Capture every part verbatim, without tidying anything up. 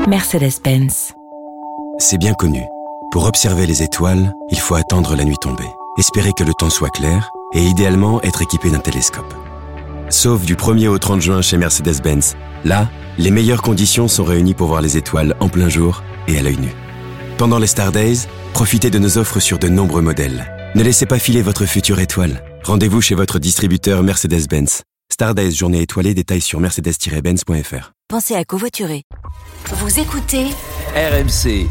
Mercedes-Benz. C'est bien connu. Pour observer les étoiles, il faut attendre la nuit tombée, espérer que le temps soit clair et idéalement être équipé d'un télescope. Sauf du premier au trente juin chez Mercedes-Benz. Là, les meilleures conditions sont réunies pour voir les étoiles en plein jour et à l'œil nu. Pendant les Star Days, profitez de nos offres sur de nombreux modèles. Ne laissez pas filer votre future étoile. Rendez-vous chez votre distributeur Mercedes-Benz. Star Days, journée étoilée, détails sur mercedes tiret benz point f r. Pensez à covoiturer. Vous écoutez R M C.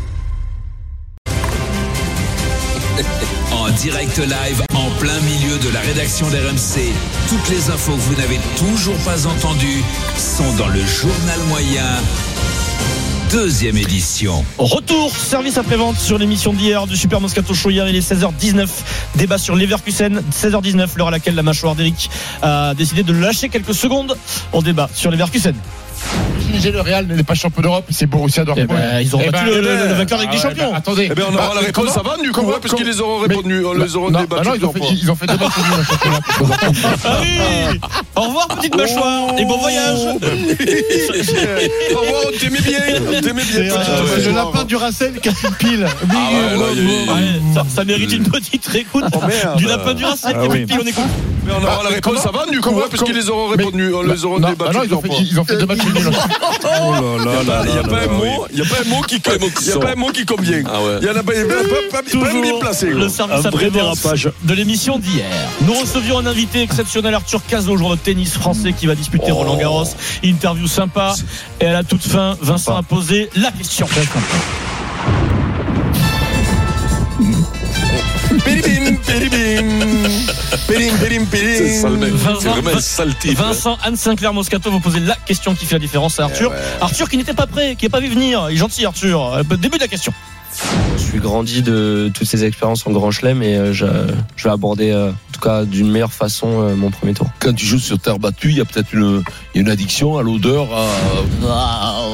En direct live, en plein milieu de la rédaction d'R M C. Toutes les infos que vous n'avez toujours pas entendues sont dans le journal moyen. Deuxième édition. Retour, service après-vente sur l'émission d'hier du Super Moscato Show. Hier, il est seize heures dix-neuf. Débat sur Leverkusen. seize heures dix-neuf, l'heure à laquelle la mâchoire d'Eric a décidé de lâcher quelques secondes. On débat sur Leverkusen. Le Real n'est pas champion d'Europe, c'est Borussia Dortmund. Eh ben, ils ont eh battu ben, le, eh ben, le vainqueur avec ah des ouais, champions. bah, attendez, eh ben, on aura bah, la réponse comment, avant, du coup, comment, ouais, parce qu'ils les auront répondu. On les aura non, débattu. bah non, ils, ont fait, ils, ils ont fait deux matchs nuls au championnat. Ah oui. Au revoir, petite mâchoire, et bon voyage. Au revoir, on t'aimait bien. On t'aimait bien. C'est le lapin du Racel qui a une pile. Ça, ça mérite une petite réécoute du lapin du Racel qui a une pile. On écoute. Mais on aura la réponse avant, du coup, ouais, parce qu'ils les auront répondu. On les aura débattu. Ils ont fait deux matchs nuls. Oh là là. Il n'y a pas un mot, il n'y a pas un mot qui, il y a pas un mot qui convient. Ah ouais. Il y en a pas, pas, pas, pas bien placé. Le service après-vente de l'émission d'hier. Nous recevions un invité exceptionnel, Arthur Cazot, joueur de tennis français qui va disputer oh. Roland Garros. Interview sympa. Et à la toute fin, Vincent a posé la question. Périm, périm, périm, périm, périm. C'est sale, mec. C'est vraiment un sale type. Vincent, Anne Sinclair Moscato, vous posez la question qui fait la différence à Arthur. Ouais. Arthur qui n'était pas prêt, qui n'est pas vu venir. Il est gentil, Arthur. Début de la question. Je suis grandi de toutes ces expériences en Grand Chelem et je, je vais aborder euh, en tout cas d'une meilleure façon euh, mon premier tour. Quand tu joues sur terre battue, il y a peut-être une, il y a une addiction à l'odeur. À...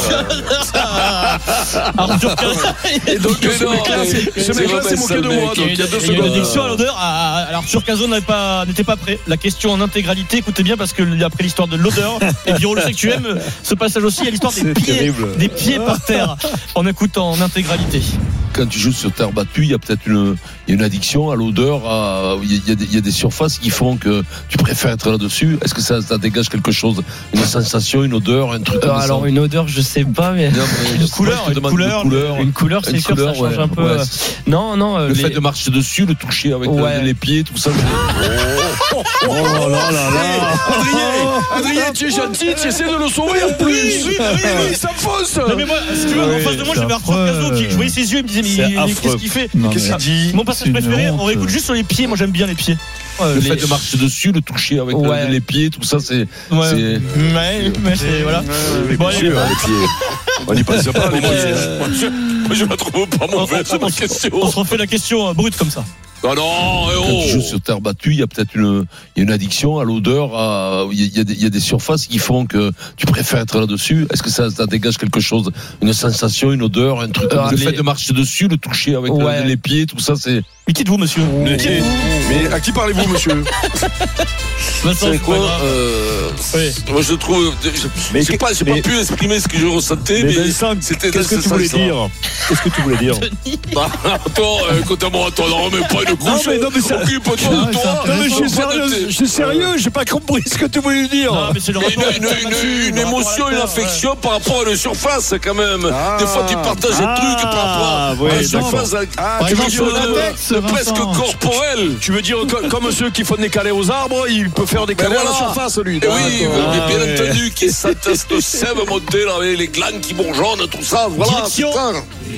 Arthur Et donc ce mec-là, ce mec-là s'est moqué de moi. Donc il y a deux Il y a une secondes. addiction à l'odeur. Alors Arthur Cazot n'était pas, n'était pas prêt. La question en intégralité, écoutez bien parce que après l'histoire de l'odeur, et Biro, le sais que tu aimes ce passage aussi, il y a l'histoire des pieds, des pieds par terre. On écoute en intégralité. Quand tu joues sur terre battue, il y a peut-être une, il y a une addiction à l'odeur. À, il, y a, il y a des surfaces qui font que tu préfères être là-dessus. Est-ce que ça, ça dégage quelque chose, une sensation, une odeur, un truc euh, comme ça? Alors une odeur, je sais pas, mais, non, mais une, couleur, une, couleur, une couleur, une couleur, c'est une sûr, couleur, ça change ouais, un peu. ouais, non, non. Le les... fait de marcher dessus, le toucher avec ouais. le, les pieds, tout ça. Oh, oh là là là. Adrien, Adrien, tu es gentil, tu essaies de le sauver en plus. Oui, oui, oui, oui. Ça fausse. Non, mais moi, si tu veux, en face de moi, j'avais Arthur Cazot qui, je voyais ses yeux, il me disait, mais, mais qu'est-ce qu'il fait? Non, qu'est-ce qu'il dit? Mon passage préféré, on écoute juste sur les pieds. Moi, j'aime bien les pieds. Le les... fait de marcher dessus, le toucher avec ouais. le, les pieds, tout ça, c'est. Ouais. c'est... Mais, mais c'est. Voilà. Ouais, bon, allez, les pieds. On n'y passe pas, les pieds. Moi, je la trouve pas mauvaise, on, on, question. On se refait la question brute comme ça. Ah non, eh oh. Quand tu joues sur terre battue, il y a peut-être une, il y a une addiction à l'odeur. À, il, y a, il, y a des, il y a des surfaces qui font que tu préfères être là-dessus. Est-ce que ça, ça dégage quelque chose, une sensation, une odeur, un truc? Alors, le les... fait de marcher dessus, le toucher avec ouais. le, les pieds, tout ça, c'est. Mais qui êtes-vous, monsieur? Mais, mais à qui parlez-vous, monsieur? C'est quoi euh, oui. Moi, je trouve. Je, j'ai pas, j'ai mais, pas pu exprimer ce que je ressentais, mais, mais Vincent, c'était. Qu'est-ce que tu voulais dire? Qu'est-ce que tu voulais dire? Bah, attends, euh, écoute-moi, attends, non, mais pas une couche. Non, mais non, mais ça... Occupe-toi de toi. Non, mais je suis sérieux, je suis sérieux, j'ai pas compris ce que tu voulais dire. Non, mais c'est le rapport une, une, une, une émotion, une affection par rapport à une surface, quand même. Ah, des fois, tu partages ah, un truc par rapport ouais, à une surface. Ah, tu veux dire de presque corporel. Tu veux dire, comme ceux qui font des calais aux arbres, il peut faire des calais à la surface, lui. Oui, bien entendu, qui sentent de sève monter, là, avec les glandes qui bourgeonnent, tout ça. Voilà, putain.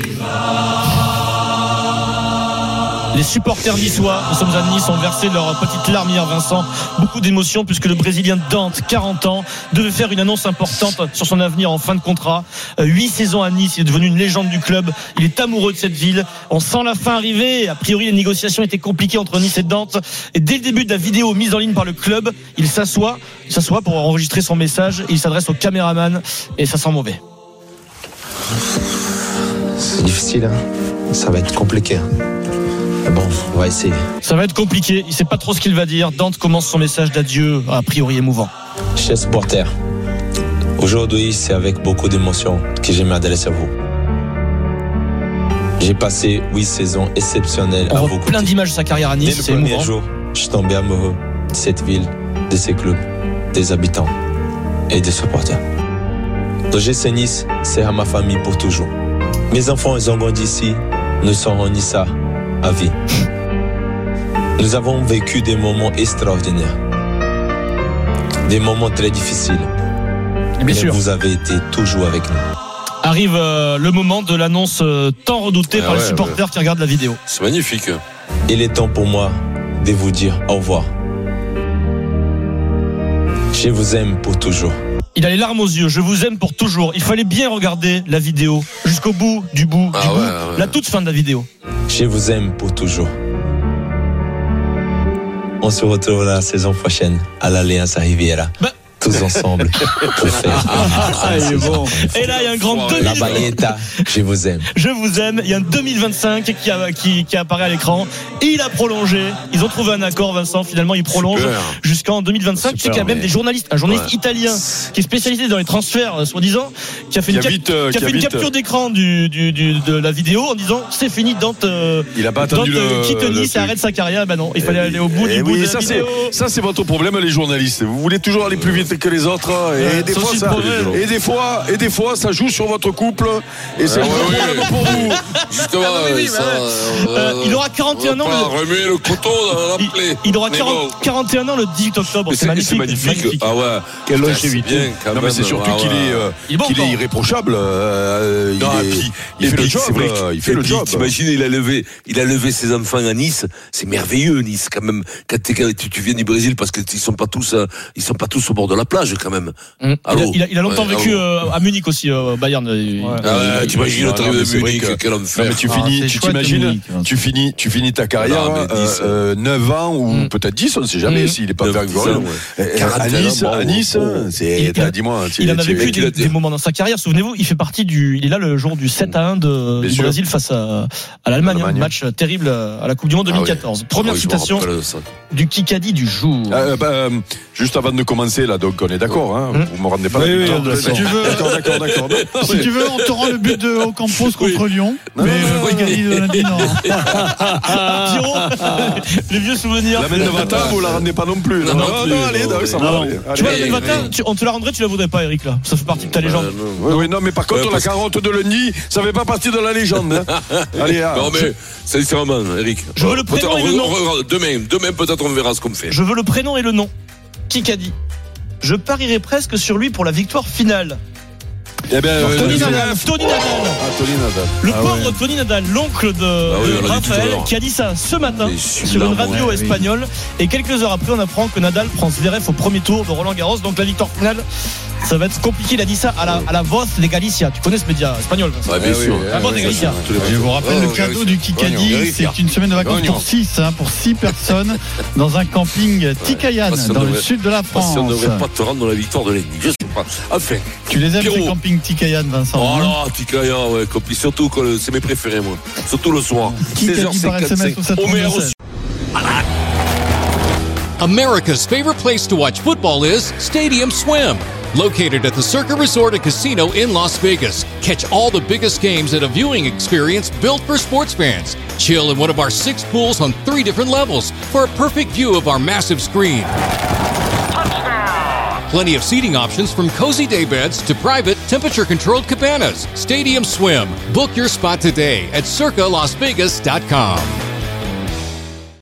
Les supporters niçois, nous sommes à Nice, ont versé leur petite larme hier, Vincent. Beaucoup d'émotions puisque le Brésilien Dante, quarante ans, devait faire une annonce importante sur son avenir en fin de contrat. Huit saisons à Nice, il est devenu une légende du club. Il est amoureux de cette ville. On sent la fin arriver. A priori, les négociations étaient compliquées entre Nice et Dante. Et dès le début de la vidéo mise en ligne par le club, il s'assoit, il s'assoit pour enregistrer son message. Et il s'adresse au caméraman et ça sent mauvais. C'est difficile, hein. Ça va être compliqué. Mais bon, on va essayer. Ça va être compliqué, il ne sait pas trop ce qu'il va dire. Dante commence son message d'adieu, a priori émouvant. Chers supporters, Aujourd'hui, c'est avec beaucoup d'émotion que je m'adresse à vous. J'ai passé huit saisons exceptionnelles On à voit vos plein côtés. d'images de sa carrière à Dès Nice, le c'est premier émouvant. jour, je suis tombé amoureux de cette ville, de ces clubs, des habitants et des supporters. Le G C Nice sera ma famille pour toujours. Mes enfants, ils ont grandi ici, nous serons Niçois à vie. Nous avons vécu des moments extraordinaires, des moments très difficiles. Bien Mais sûr. vous avez été toujours avec nous. Arrive euh, le moment de l'annonce euh, tant redoutée Ah par les ouais, supporters qui regardent la vidéo. C'est magnifique. Il est temps pour moi de vous dire au revoir. Je vous aime pour toujours. Il a les larmes aux yeux, je vous aime pour toujours. Il fallait bien regarder la vidéo jusqu'au bout, du bout, Ah du ouais, bout, ouais. la toute fin de la vidéo. Je vous aime pour toujours. On se retrouve la saison prochaine à l'Allianz Riviera. Bah. Tous ensemble pour faire. Ah, il est bon. Et là, il y a un grand La deux mille Bagnetta, je vous aime. Je vous aime. Il y a un deux mille vingt-cinq qui, a- qui, qui apparaît à l'écran. Et il a prolongé. Ils ont trouvé un accord, Vincent. Finalement, il prolonge Super. jusqu'en deux mille vingt-cinq. Tu sais qu'il y a même mais- des journalistes, un journaliste Ouais. italien qui est spécialisé dans les transferts, euh, soi-disant, qui a fait Qui une, a vite, euh, qui a qui a fait une vite. capture d'écran du, du, du- de la vidéo en disant c'est fini, Dante, euh, Il a pas Dante attendu euh, le. quitte le Nice et truc. arrête sa carrière. Ben non, il fallait Eh aller au bout oui, du eh bout oui, de la ça c'est vidéo. ça c'est votre problème les journalistes. Vous voulez toujours aller plus vite que les autres et Ouais, des c'est fois aussi ça, le problème. et des fois et des fois ça joue sur votre couple et c'est un ouais, gros ouais. problème pour vous. Justement, Ah oui, oui, ça, bah, euh, il aura quarante et un on va ans. pas le- remuer le couteau dans la Il, plaie. il aura Mais quarante, bon. quarante et un ans le dix-huit octobre. Mais C'est magnifique. magnifique. Ah ouais. Quelle Putain, longévité. c'est bien, quand Non mais même. c'est surtout Ah qu'il ouais. est euh, Il est bon qu'il est encore. irréprochable. euh, Non, il, et est- puis- il et fait le puis, job. c'est vrai que- euh, il fait et le puis, job. T'imagines, il a levé, il a levé ses enfants à Nice. C'est merveilleux, Nice, quand même. Quand, t'es- quand tu, tu viens du Brésil, parce que ils sont pas tous, euh, ils sont pas tous au bord de la plage, quand même. Hum. Il, a, Allô il a- il a longtemps Ouais, vécu allô. euh, à Munich aussi, euh, Bayern. Il- Ah ouais, t'imagines le Non, travail mais de c'est vrai Munich, que- quel Non enfer. mais tu Ah, finis, c'est tu chouette, t'imagines, Munich, hein. tu finis, tu finis ta carrière Non, mais dix, euh, euh, neuf ans ou Mm. peut-être dix, on ne sait jamais Mm. s'il est pas neuf, fait dix ans, ouais. à quarante à ans, Nice, bravo. à Nice, c'est, Il- t'as- dis-moi, tu- Il en a tu- vécu qu'il a des, été- des moments dans sa carrière. Souvenez-vous, il fait partie du. Il est là le jour du sept à un de, Bien du sûr. Brésil face à, à l'Allemagne. hein. L'Allemagne. Match terrible à la Coupe du Monde deux mille quatorze. Première Ah oui, je me citation rappelle de ça. du Kikadi du jour. Euh, bah, euh, juste avant de commencer là, donc on est d'accord, hein, Mm. vous me rendez pas Oui, la oui, victoire. d'accord. D'accord, Si tu veux- d'accord, d'accord, d'accord. Si tu veux, on te rend le but de Ocampos contre Lyon. Non, mais non, non, le non, Kikadi de lundi, non. Ah, Pierrot, les vieux souvenirs. La main de Vatin, vous la rendez pas non plus. Non, Non, non non, plus, allez, non, non, ça non, va non. aller. Tu vois, la Allez, main de allez. Vatin, tu- on te la rendrait, tu la voudrais pas, Eric, là. Ça fait partie de ta légende. Euh, non. Oui, oui, non, mais par contre, Ouais, la parce- carotte de lundi, ça fait pas partie de la légende. hein. Allez, ah, Non mais sincèrement, Eric. Je veux le Peut-être prénom et le on- nom. on- on- Demain, demain peut-être on verra ce qu'on fait. Je veux le prénom et le nom. Kikadi. Je parierais presque sur lui pour la victoire finale. eh ben, euh, Tony le- Nadal. Tony Nadal. Ah, Tony Nadal. Le Ah pauvre ouais. Tony Nadal, l'oncle de, Ah oui, de on l'a dit tout à Raphaël, l'heure. qui a dit ça ce matin Mais sur celui-là, une radio ouais, espagnole. Et quelques heures après, on apprend que Nadal prend Zverev au premier tour de Roland Garros. Donc la victoire finale, ça va être compliqué. Il a dit ça à la, à la Voz de Galicia. Tu connais ce média espagnol, Vincent? Ouais, bien Ah oui, sûr. oui, La Voz de oui, Galicia. Tous les Je vous rappelle Oh, le oui, cadeau oui. du Kikadi, Gagnons, c'est une semaine de vacances Gagnons. pour six, hein, pour six personnes dans un camping Tikayan, Parce qu'on dans le devrait- sud de la Parce qu'on ne France. devrait pas te rendre dans la victoire de l'ennemi. Je sais pas. Enfin. Tu les aimes Pierrot. ces campings Tikayan, Vincent? Oh hein là, Tikaya, ouais, compli- surtout que le- c'est mes préférés, moi. Surtout le soir. Kikadi par S M S au sept Homer trente-deux aussi. America's favorite place to watch football is Stadium Swim. Located at the Circa Resort and Casino in Las Vegas. Catch all the biggest games at a viewing experience built for sports fans. Chill in one of our six pools on three different levels for a perfect view of our massive screen. Plenty of seating options from cozy day beds to private temperature-controlled cabanas. Stadium Swim. Book your spot today at circa las vegas dot com.